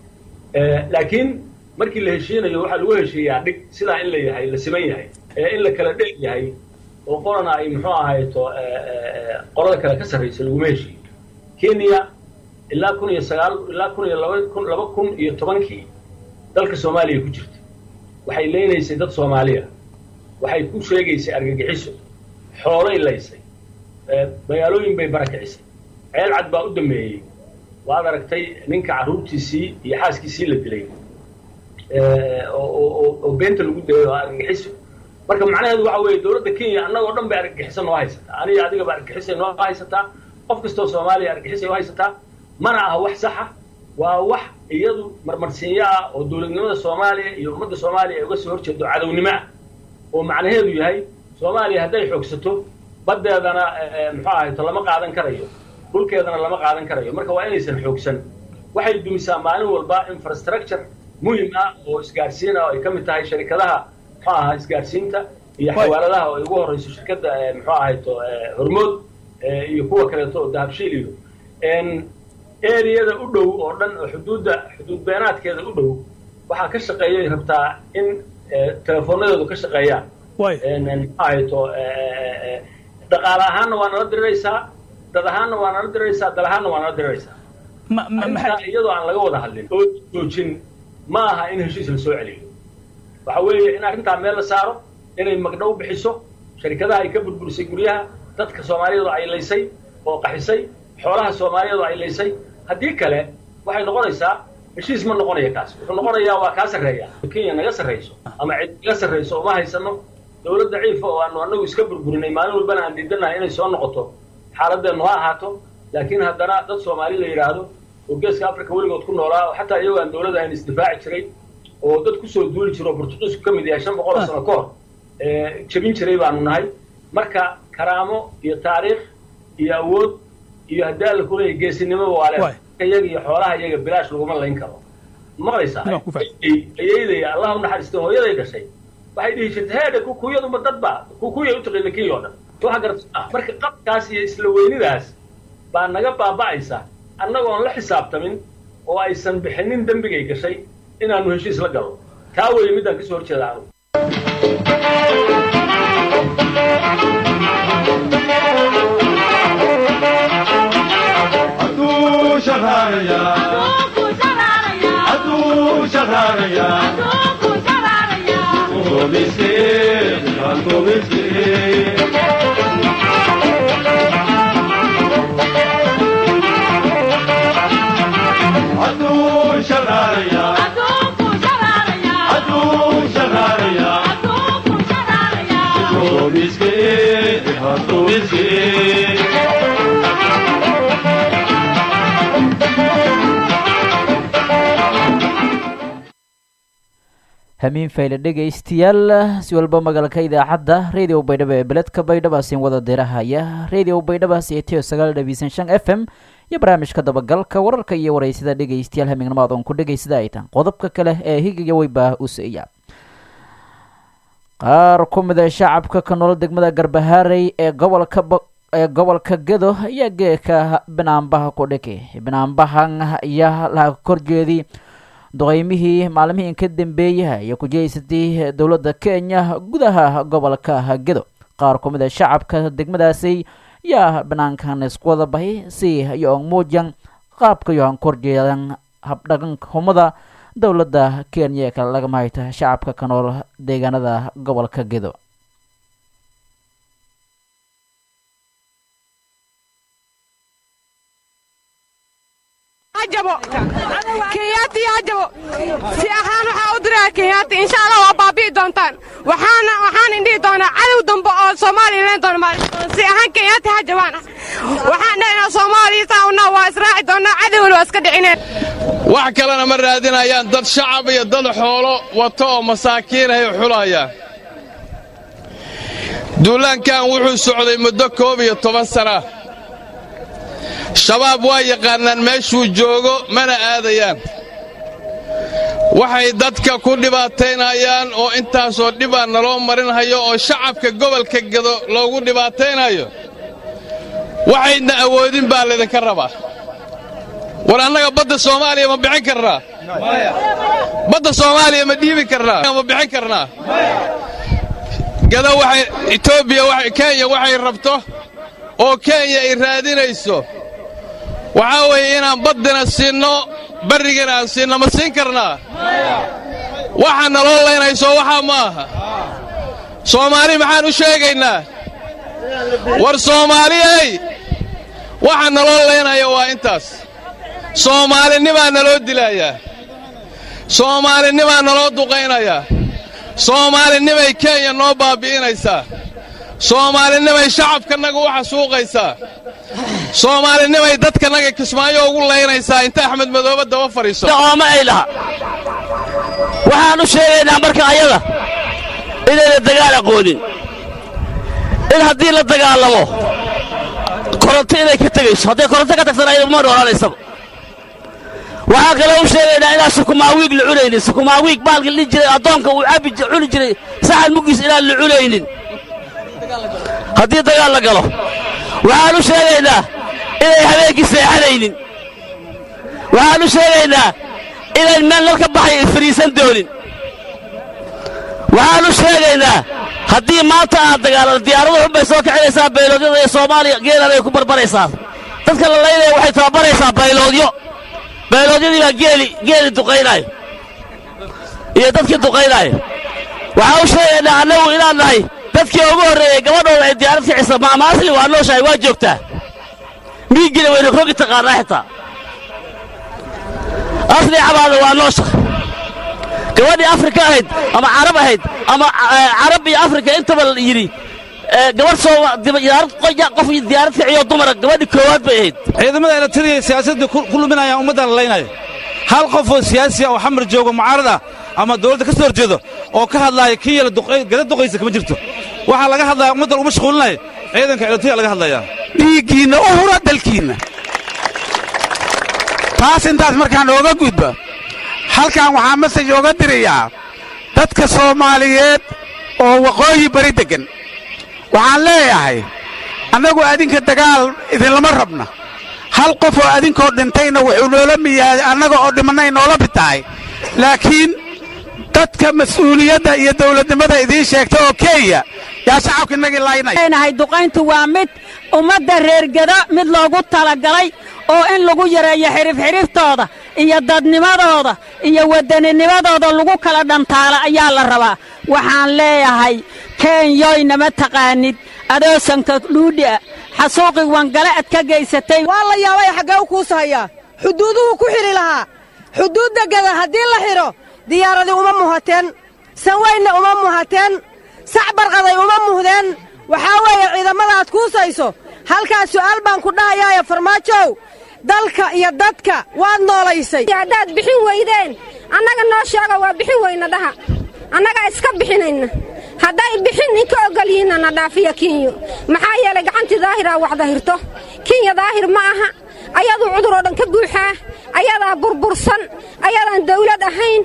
laakiin markii la heshiinayo waxaa lagu heshiiyaa dhig sidaa in la yahay la siman yahay in la kala dheeg yahay oo qolana ay muxuu ahayto qolada kale ka sarraysa laguma heshiiyo kenya ilaa 2010 dalka soomaaliya ku jirta waxay leynaysay dad soomaaliya waxay ku sheegaysay argagixiso xoolay laysay magaalooyin bay barakicisay ceel cad baa u dameeyey waad aragtay ninka carruurtiisii iyo xaaskiisii la dilay oo beenta lagu dilay oo argagixiso marka macnaheedu waxa weeye dawladda kenya annagoo dhan bay argagixiso noo haysataa aniga adiga ba argagixisay noo haysataa qof kastoo soomaaliya argagixisay noo haysataa mana aha wax saxa waa wax iyadu marmarsiinyo ah oo dawladnimada soomaaliya iyo ummadda soomaaliya ay uga soo horjeedo cadownimo ah oo macnaheedu yahay soomaaliya hadday xoogsato baddeedana muxuu ahayto lama qaadan karayo dhulkeedana lama qaadan karayo marka waa inaysan xoogsan waxay dumisaa maalin walba infrastructure muhim ah oo isgaarsiin ah oo ay ka mid tahay sharikadaha muxuu ahaa isgaarsiinta iyo xawaaladaha oo ay ugu horreyso shirkadda muxuu ahayto hormood iyo kuwa kaleeto oo dahabshiil iyo eriyada u dhow oo dhan oo xuduud beenaadkeeda u dhow waxaa ka shaqeeyay rabtaa in telefoonadoodu ka shaqeeyaan ahayto dhaqaale ahaanna waa nala diriraysaa dad ahaanna waa nala diriraysaa dal ahaanna waa nala diriraysaa iyadoo aan laga wada hadlin oo joojin ma aha in heshiis la soo celiyo waxa weeye in arrintaa meel la saaro inay magdhow bixiso sharikadaha ay ka burburisay guryaha dadka soomaaliyeedu ay laysay oo qaxisay xoolaha soomaaliyeedu ay laysay haddii kale waxay noqonaysaa heshiis ma noqonaya kaas wuxuu noqonayaa waa kaa sarreeya kenya naga sarrayso ama cid naga sarrayso uma haysano dawladda ciifa oo aanu annagu iska burburinay maalin walbana aan diidanahay inay soo noqoto xaaladeennu ha ahaato laakiin haddana dad soomaali la yidhaahdo oo geeska africa weligood ku noolaa oo xataa iyagoo aan dawladda ahayn isdifaaci jiray oo dad kusoo duuli jiro oo portugiisku ka mid yahay 500 sano ka hor jebin jiray baanu nahay marka karaamo iyo taariikh iyo awood iyo haddii alla ku leeyahay geesinimaba waa leedahay iyaga iyo xoolaha iyaga bilaash laguma layn karo maqlaysaa ayeydaya allah u naxariisto hooyaday dhashay waxay dhihi jirtay heedha kukuyaduma dadba kukuyay u taqaana kenya oo dhan waxa gartaa marka qabkaas iyo isla weynidaas baa naga baaba'aysa annagoon la xisaabtamin oo aysan bixinin dembigay gashay inaanu heshiis la galo taa weeye midaan kasoo horjeeda anigu
شغاليا
hamiin fayle dhegaystayaal si walba magaalka idaacadda radio baydhabo ee beledka baydhabo siin wada dirahaya radio baydhabo sietio 9.5 FM iyo barnaamijka dabagalka wararka iyo wareysida dhegaystayaal hamiignimada oo ku dhageysada ay tan qodobka kale ee higiga wayba u seeyaa qaar ku mid ah shacabka ka nool degmada Garbaharey ee gobolka Gedo ayaa geeka banaanbaha ku dhigay banaanbahan ayaa la korjeedii doqaymihii maalmihii ka dambeeyay iyo ku jeysatay dawladda Kenya gudaha gobolka Gedo qaar ku mid ah shacabka degmadaasi yaa banaankan isku wada bahay si ay muujan qaabka iyo korjeedan habdhaqanka humada dawladda Kenya ka laga maayta shacabka ka nool deegaanada gobolka Gedo
عجبوا كياتي عجبوا في أخان وحاودرا كياتي إن شاء الله وبابي دونتان وحنا إندي دونا عدو دنبا صومالي لين دون مال في أخان كياتي عجبانا وحنا صومالي تاونا وإسرائيل دونا عدو الواسكد عينين
وحكلنا مرة هذين أيام ضد شعبي ضد حوله وطو مساكين هي حلايا دولان كان وحو سعودي مدكوبي 10 سنة shabaab waa yaqaanaan meeshuu joogo mana aadayaan waxay dadka ku dhibaataynayaan oo intaasoo dhibaa naloo marinhayo oo shacabka gobolka Gedo loogu dhibaataynayo waxayna awoodin baa leedinka rabaa war annaga badda Soomaaliya ma bixin karnaa badda Soomaaliya ma dhiibi karnaa ma bixin karnaa Gedo waxay Itoobiya waxay Kenya waxay rabto oo Kenya ay raadinayso waxa weeye inaan badana siino barigana siino ma siin karnaa waxa naloo leynayso waxa ma aha Soomaali maxaan u sheegaynaa war Soomaaliyay waxa naloo leynayo waa intaas Soomaalinima naloo dilayaa Soomaalinima naloo duqeynaya Soomaalinima Kenya noo baabiinaysa Soomaalinima shacabkanaga waxa suuqaysa Soomaalinima dadkanaga Kismaayo ugu leynaysa inta Axmed Madoobe daba fariiso
ma ilaha waxaanu sheegaynaa marka ayada inay dagaal aqoonin in haddii la dagaalamo koronto inay ka tagayso haddii koronto ka tagsanaydo ma noolanayso waxaa kale u sheegaynaa inaan sukumaawiig la cunaynin sukumaawiig baalka li jiray adoonka uu cabi cuni jiray saxan mugiis inaan la cunaynin haddii dagaal la galo waxaanu sheegaynaa inay habeenkii seexanaynin waxaanu sheegaynaa inay meel nal ka baxay fariisan doonin waxaanu sheegaynaa haddii maanta aad dagaalado diyaaradu xunbay soo kicinaysaa bayloodyada ee Soomaaliya geelan ay ku barbaraysaa dadka la leeyahay waxay tababaraysaa bayloodyadii baa geeli duqaynayo iyo dadkii duqaynayo waxaanu sheegaynaa annagu inaan nahay dadkii ugu horreeyay gabadhooda ay diyaarad kicisa maamaasli waa nooshahay waa joogtaa miigina wayna rogi taqaanaa xitaa asli cabaada waa nooshahay gabadhii Afrika ahayd ama Carab ahayd ama Carab iyo Afrika intaba yiri gabadh soo diyaarad qof diyaarad kiciyo dumar gabadhii koowaad bay ahayd
ciidamada ay tiriyay siyaasadda ku luminaya ummadda la leynay hal qof oo siyaasi ah oo xamar joogo mucaarada ama dawladda ka soo horjeedo oo ka hadlaya kiyala duqeysa kama jirto waxa laga hadlaya ummadda ugu mashquulinay ciidanka ciidanka laga hadlaya
dhiigiina oo hura dalkiina taas intaas markaan ooga gudba halkan waxaa message ooga dirayaa dadka Soomaaliyeed oo waqooyi bari degan waxaan leeyahay annagu adinka dagaal idin lama rabna hal qof oo adinkoo dhintayna wuxuu noola miyahay annaga oo dhimanay noola bitaay laakiin dadka mas'uuliyadda iyo dawladnimada idiin sheegta oo Kenya yaa shacabka inaga laaynahay
duqayntu waa mid ummadda reer Gedo mid loogu talagalay oo in lagu yareeyo xiriftooda iyo dadnimadooda iyo wadanninimadooda lagu kala dhantaala ayaa la rabaa waxaan leeyahay kenyoynama taqaanid adoosanka dhuudhi'a xasuuqi wangale ad ka gaysatay
waa la yaabay xaggee u kuusahayaa xuduuduhu ku xidhi lahaa xuduudda gada haddii la xidho diyaaradii uma muhateen sanweynna uma muhateen sac barqaday uma muhdeen waxaa weeye ciidamada aad kuusayso halkaas su'aal baan ku dhahayaaye farmaajow dalka iyo dadka waad noolaysay
haddaad bixin weydeen annaga noo sheega waa bixin weyna dhaha annaga iska bixinayna hadday bixin ninka ogolyihiinna na dhaafiya kinyo maxaa yeelay gacantii daahiraa wax dahirto kinya daahir ma aha ayaduu cudur oo dhan ka buuxaa ayadaa burbursan ayadaan dawlad ahayn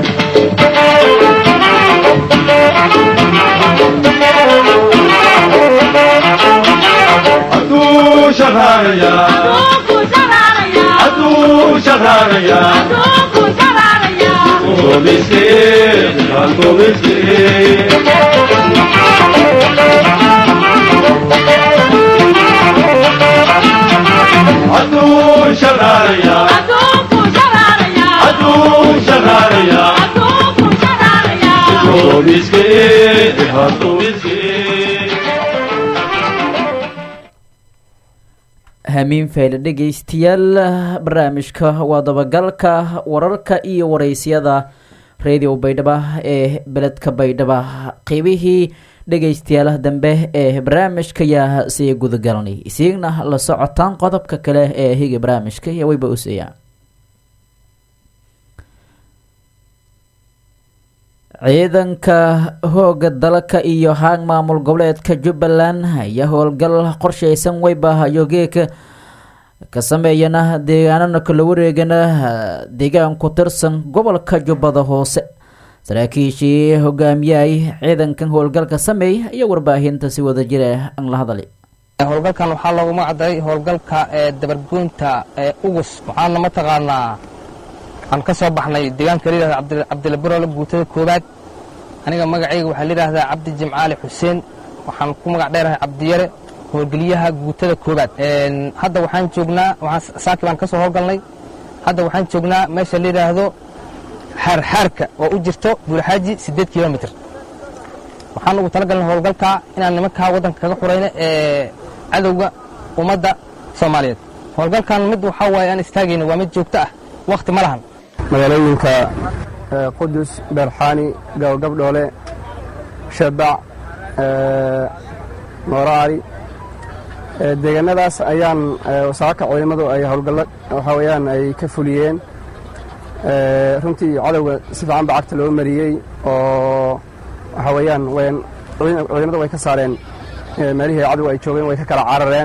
hamiin fayle dhegaystayaal barnaamijka waa dabagalka wararka iyo waraysyada radio baydhaba ee beledka baydhaba qeybihii dhegaystayaal dambe ee barnaamijka yaa sii gudagalnay isiigna la socotaan qodobka kale ee higa barnaamijka iyo wayba useeya ciidanka hooga dalka iyo haag maamul goboleedka jubbaland ayaa howlgal qorshaysan wayba yogeeka ka sameeyana deegaanana kala wareegana deegaan ku tirsan gobolka jubbada hoose saraakiishii hogaamiyay ciidankan howlgalka sameey iyo warbaahinta si wada jira aan la hadalay
howlgalkan waxaa loogu magacdaray howlgalka dabargoynta ugus waxaana mataqaanaa aan ka soo baxnay deegaanka la yidhahda cabdilabirole guutada koowaad aniga magacayga waxaa la yidhahdaa cabdi jimcaali xuseen waxaan ku magac dheerahay cabdiyare howlgeliyaha guutada koowaad hadda waxaan joognaa saaki baan ka soo howlgalnay hadda waxaan joognaa meesha la yidhaahdo xaarxaarka oo u jirto buulaxaaji 8 kilomitr waxaan ugu talagalnay howlgalkaa inaan nimankaa waddanka kaga xurayna ee cadowga ummadda soomaaliyeed howlgalkan mid waxaa waaye aan istaagayno waa mid joogto ah wakhti ma lahan
magaalooyinka qudus beerxaani gabdhoole shabac nooraari deegaanadaas ayaan wasaaka ciidamadu ay howlgallo waxaa weeyaan ay ka fuliyeen runtii cadowga si fiican ba cagta loo mariyey oo waxaa weeyaan ciidamadu way ka saareen meelihii cadowga ay joogeen way ka kala carareen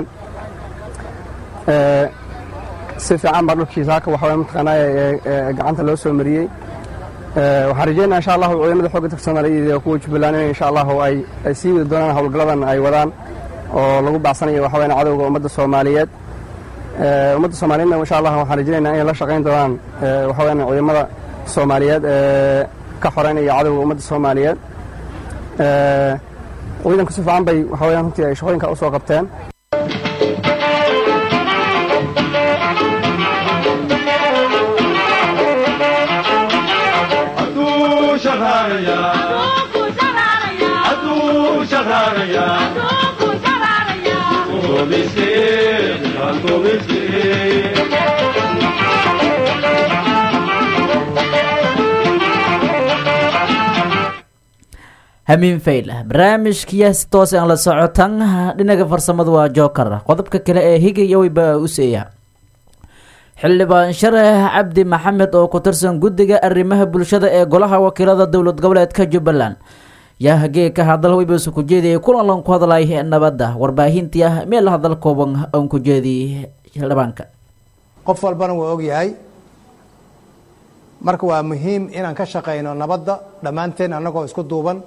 si fiican baa dhulkii saaka waxa weeyaan mataqaanaa gacanta loo soo mariyey waxaan rajeynaa insha allahu ciidamada xoogga dalka Soomaaliyeed iyo kuwa Jubbaland in insha allahu ay sii wadi doonaan howlgalladan ay wadaan oo lagu baacsanayo waxa weeyaan cadowga ummadda Soomaaliyeed insha allah waxaan rajeynaynaa inay la shaqayn doonaan waxa weeyaan ciidamada Soomaaliyeed ka xoreynaya cadowga ummadda Soomaaliyeed ciidanku si fiican bay waxa weeyaan runtii ay shaqooyinka u soo qabteen
hamiin fayl barnaamijkiyaas toos aan la socotan dhinaga farsamada waa jookar qodobka kale ee higaya wayba useeya xildhibaan sharax cabdi maxamed oo ku tirsan guddiga arrimaha bulshada ee golaha wakiilada dowlad goboleedka jubbaland yaa hageeka hadal waybasu ku jeediyay kulan ku hadlay nabadda warbaahintii ah meel hadal kooban aan ku jeediyay xildhibaanka
qof walbana waa ogyahay marka waa muhiim inaan ka shaqeyno nabadda dhammaanteen annagoo isku duuban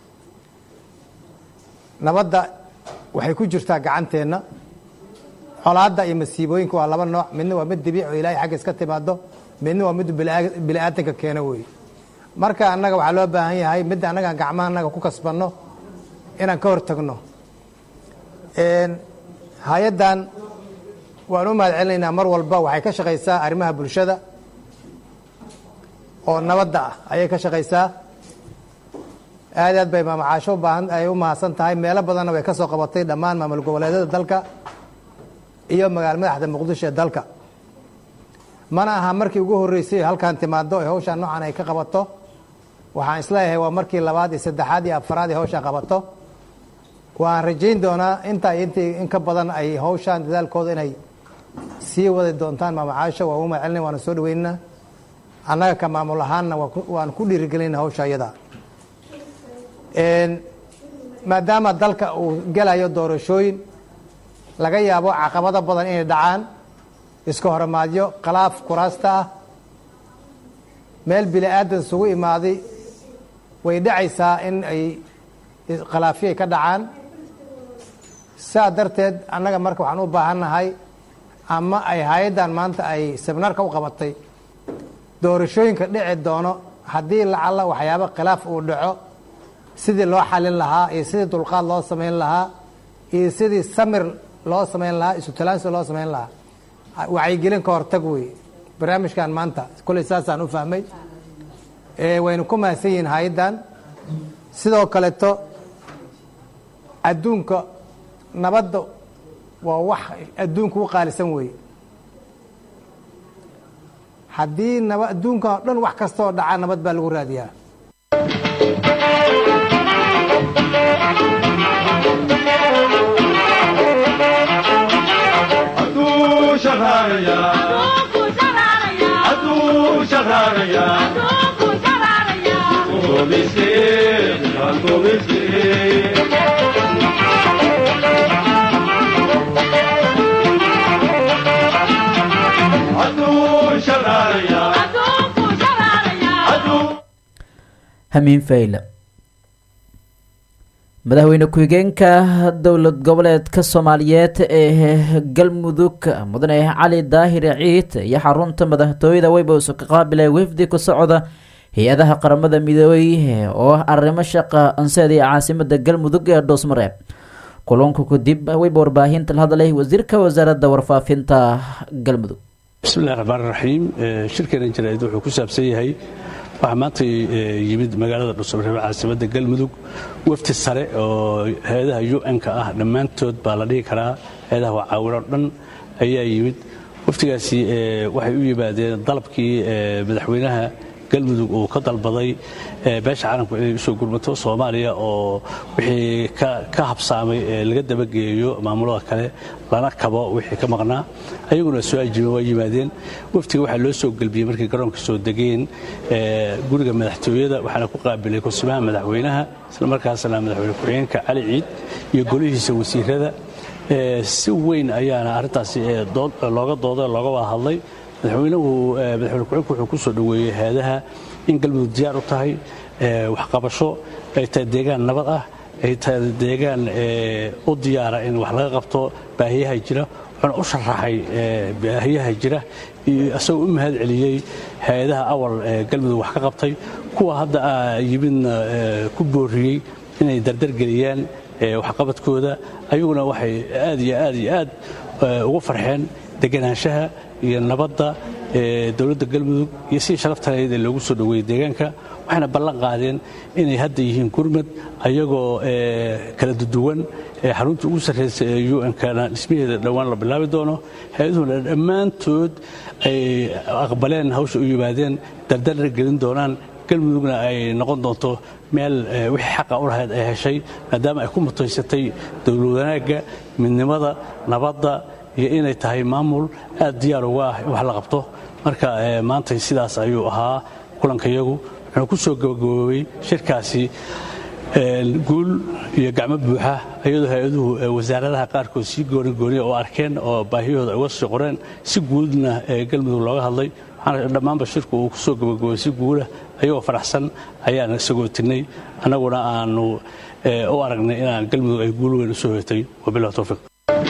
nabadda waxay ku jirtaa gacanteenna colaadda iyo masiibooyinka waa laba nooc midna waa mid dabiici oo ilaahay xagga iska timaado midna waa mid bini'aadanka keena weeye marka annaga waxaa loo baahan yahay midda annaga gacmaha annaga ku kasbanno inaan ka hortagno hay-addan waan u mahad celinaynaa mar walba waxay ka shaqaysaa arrimaha bulshada oo nabadda ah ayay ka shaqaysaa aad aad bay maama caasho ay u mahadsan tahay. meelo badanna way ka soo qabatay dhammaan maamul goboleedyada dalka iyo magaalo madaxda muqdisho ee dalka. mana aha markii ugu horreysay halkan timaado ee hawshan noocan ay ka qabato. waxaan isleeyahay waa markii labaad iyo saddexaad iyo afraad ee hawshan qabato. waan rajayn doonaa intii in ka badan ay hawshan dadaalkooda inay sii wadi doontaan. maama caasho waa u mahadcelinay, waana soo dhaweynaa. annaga ka maamul ahaanna waan ku dhiirigelinayna hawsha iyada. maadaama dalka uu gelayo doorashooyin, laga yaabo caqabado badan inay dhacaan, iska hormaadyo, khilaaf kuraasta ah, meel bini aadan isugu imaaday way dhacaysaa in ay khilaafyo ay ka dhacaan. saa darteed annaga marka waxaan u baahannahay, ama ay hay-addan maanta ay seminaarka u qabatay, doorashooyinka dhici doono haddii lacalla waxyaabo khilaaf uu dhaco, sidii loo xalin lahaa iyo sidii dulqaad loo samayn lahaa iyo sidii samir loo samayn lahaa, isu talaansi loo samayn lahaa. wacyigelin ka hortag wey barnaamijkan maanta. kulley saasaan u fahmay. waynu ku mahadsan yihiin hay-addan. sidoo kaleeto adduunka nabadda waa wax adduunka u qaalisan weeye. haddii adduunka o dhan wax kastaoo dhaca nabad baa lagu raadiyaa.
hamiin fayle. madaxweyne ku-xigeenka dowlad goboleedka soomaaliyeed ee galmudug mudane cali daahir ciid iyo xarunta madaxtooyada weybows ka qaabilay wafdi ku socda hay-adaha qaramada midoobay oo ah arrimo shaqa anseed ee caasimada galmudug ee dhoosmareeb. kulanku kadib weyba warbaahinta la hadlay wasiirka wasaaradda warfaafinta galmudug.
bismillahi raxmaan raxiim. shirkeena jaraa'id wuxuu ku saabsan yahay waxaa maanta yimid magaalada dhuusamareeb caasimada galmudug wafti sare oo hay-adaha UN-ka ah dhammaantood baa la dhihi karaa hay-adaha wacaawinoo dhan ayaa yimid. waftigaasi waxay u yimaadeen dalabkii madaxweynaha galmudug uu ka dalbaday beesha caalamku inay usoo gurmato soomaaliya oo wixii ka habsaamay laga dabageeyo maamulada kale lana kabo wixii ka maqnaa. ayaguna soo ajiibeen waa yimaadeen. waftiga waxaa loo soo gelbiyey markay garoonka soo degeen guriga madaxtooyada, waxaana ku qaabilay kursimaha madaxweynaha, isla markaasna madaxweyne ku-xigeenka cali ciid iyo golihiisa wasiirada. si weyn ayaana arrintaasi looga dooday, looga wada hadlay. madaxweyne ku-xigeenku wuxuu ku soo dhoweeyey hay-adaha in galmudug diyaar u tahay waxqabasho, ay tahay deegaan nabad ah, ay tahay deegaan u diyaara in wax laga qabto baahiyaha jira. wuxuuna u sharaxay baahiyaha jira isagoo u mahad celiyey hay-adaha awal galmudug wax ka qabtay, kuwa hadda yimidna ku booriyey inay dardargeliyaan waxqabadkooda. ayaguna waxay aad iyo aad iyo aad ugu farxeen deganaanshaha iyo nabadda dowladda galmudug iyo sidii sharafta lahayd ee loogu soo dhoweeyey deegaanka. waxayna ballan qaadeen inay hadda yihiin gurmad ayagoo kala duwan. xarunta ugu sarreysa ee UN-kana dhismaheeda dhowaan la bilaabi doono. hay-aduhuna dhammaantood ay aqbaleen hawsha u yimaadeen, dardarna gelin doonaan. galmudugna ay noqon doonto meel wixii xaqa u lahayd ay heshay, maadaama ay ku mutaysatay dowlad wanaagga, midnimada, nabadda iyo inay tahay maamul aad diyaar uga ah in wax la qabto. marka maanta sidaas ayuu ahaa kulankayagu. wuxuu ku soo gabagaboobay shirkaasi guul iyo gacmo buuxa, iyadoo hay-aduhu wasaaradaha qaarkood si goonigooniya oo arkeen oo baahiyahooda uga sii qoreen. si guudna galmudug looga hadlay. waxaana dhammaanba shirku uu ku soo gabagaboobay si guulah, ayagoo faraxsan ayaan sagootinay. annaguna aanu u aragnay inaan galmudug ay guul weyn u soo hoytay. wabillahi tawfiiq.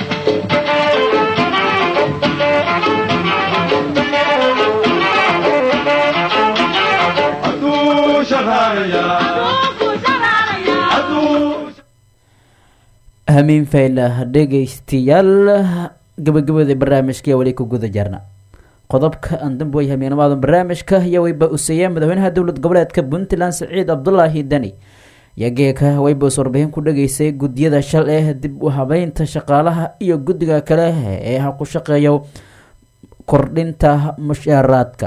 hamiin fayla dhegaystayaal, gabagabada barnaamijka weli ku guda jarna. qodobka aan damboy hamiinamaada barnaamijka iyo wayba useeyeen madaxweynaha dowlad goboleedka puntland siciid cabdulaahi deni yageeka wayboos warbixin ku dhageysay guddiyada shal dib u habeynta shaqaalaha iyo guddiga kale ee ha ku shaqeeyo kordhinta mushaaraadka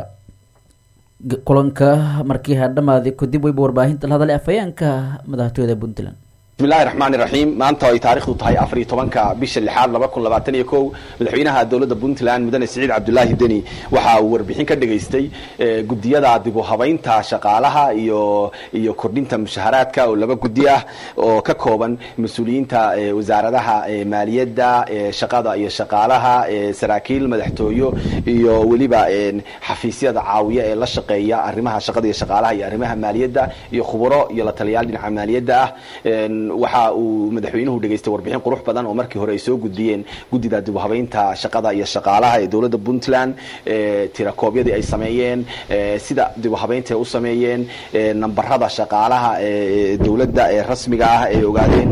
kulanka markii ha dhamaaday kadib wayba warbaahinta la hadalay afhayeenka madaxtooyada puntland
بسم الله الرحمن الرحيم maanta ay taariikhdu tahay 14 bisha 6 2021 madaxweynaha dawladda Puntland mudane Saciid Cabdullaahi Deni waxa uu warbixin ka dhageystay gudiyada dib u habeynta shaqaalaha iyo kordhinta mushaharaadka oo laba gudi ah oo ka kooban mas'uuliyiinta wasaaradaha maaliyadda shaqada iyo shaqaalaha saraakiil madaxtooyo iyo waliba xafiisyada caawiya ee la shaqeeya arrimaha shaqada iyo shaqaalaha iyo arrimaha maaliyadda iyo khubaro iyo la taliyaal dhinaca maaliyadda ah waxa uu madaxweynuhu dhageystay warbixin qurux badan oo markii hore ay soo gudbiyeen gudida dib u habeynta shaqada iyo shaqaalaha ee dawladda Puntland tirakoobyadii ay sameeyeen sida dib u habeynta u sameeyeen nambarada shaqaalaha ee dawladda ee rasmiga ah ee ogaadeen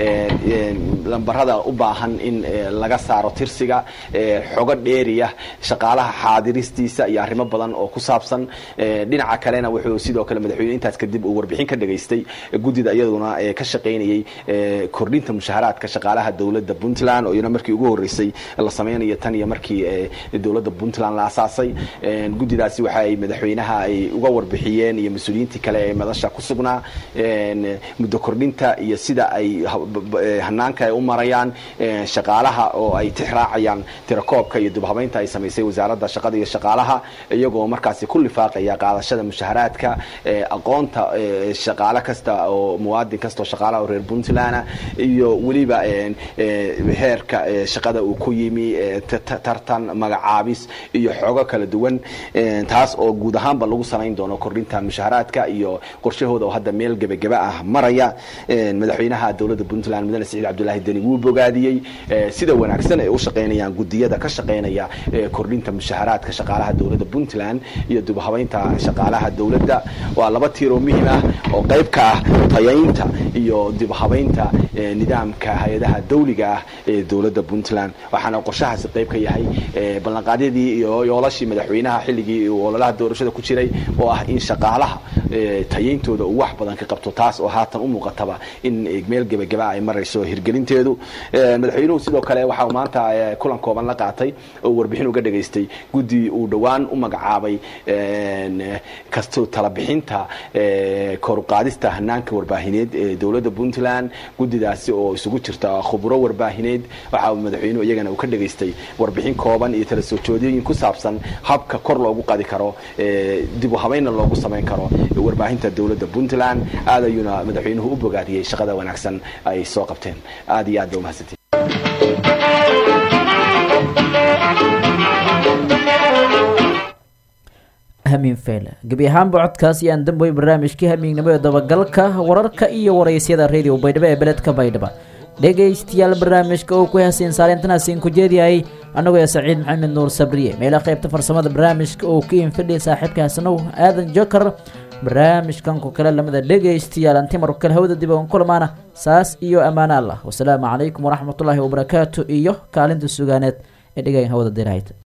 nambarada u baahan in laga saaro tirsiga xogo dheeriya shaqaalaha xaadiristiisa iyo arrimo badan oo ku saabsan dhinaca kalena wuxuu sidoo kale madaxweynuhu intaas kadib uu warbixin ka dhageystay gudida iyaduna ka shaqeynayay kordhinta mushaharaadka shaqaalaha dawladda Puntland oo iyana markii ugu horeysay la sameeyay tan iyo markii dawladda Puntland la asaasay gudidaasi waxa ay madaxweynaha ay uga warbixiyeen iyo mas'uuliyiinta kale ee madasha ku sugnaa muddo kordhinta iyo sida ay hanaanka ay u marayaan shaqaalaha oo ay tixraacayaan tirakoobka iyo dib u habeynta ay sameysay wasaaradda shaqada iyo shaqaalaha iyagoo markaasi ku lifaaqaya qaadashada mushaharaadka aqoonta shaqaale kasta oo muwaadin kasta oo shaqaalaha reer Puntland iyo waliba heerka shaqada uu ku yimi tartan magacaabis iyo xogo kala duwan taas oo guud ahaanba lagu sameyn doono kordhinta mushaharaadka iyo qorshahooda oo hadda meel gabagaba ah maraya madaxweynaha dawladda Puntland mudane Saciid Cabdullaahi Deni wuu bogaadiyay sida wanaagsan ay u shaqeynayaan gudiyada ka shaqeynaya kordhinta mushaharaadka shaqaalaha dawladda Puntland iyo dib u habeynta shaqaalaha dawladda waa laba tiir oo muhiim ah oo qayb ka ah tayaynta iyo dib u habeynta nidaamka hay'adaha dawliga ah ee dawladda Puntland waxaana qorshahaasi qayb ka yahay ballanqaadyadii iyo yoolashii madaxweynaha xilligii uu ololaha doorashada ku jiray oo ah in shaqaalaha tayayntooda uu wax badan ka qabto taas oo haatan u muuqataba in meel gabagaba ay marayso hirgelinteedu madaxweynuhu sidoo kale waxa uu maanta kulan kooban la qaatay oo warbixin uga dhageystay gudi uu dhawaan u magacaabay kasto tala bixinta kor u qaadista hanaanka warbaahineed ee dawladda Puntland gudidaasi oo isugu jirta khubaro warbaahineed waxa uu madaxweynuhu iyagana uu ka dhageystay warbixin kooban iyo tala soo jeedooyin ku saabsan habka kor loogu qaadi karo dib u habeyn loogu sameyn karo warbaahinta dawladda Puntland aadayuna madaxweynuhu u bogaadiyay shaqada wanaagsan ay soo qabteen aad iyo aad u mahadsantiin
hamiin feele gabi ahaanba codkaas iyo aan damboy barnaamijkii hamiignimo ee dabagalka wararka iyo waraysyada radio baydhabo ee beledka baydhaba dhegaystayaal barnaamijka uu ku hasiin saareentanaasiin ku jeediyay annagoo ee Saciid Maxamed Nuur Sabriye meelaha qaybta farsamada barnaamijka uu ka infidhay saaxiibka Hasanow Aadan Joker barnaamijkan ku kala lamada dhegaystayaal antimar kala hawada dib ugu kulmaana saas iyo amaana Allah wassalaamu calaykum waraxmatullaahi wabarakaatuh iyo kaalinta sugaaneed ee dhegayga hawada dirayta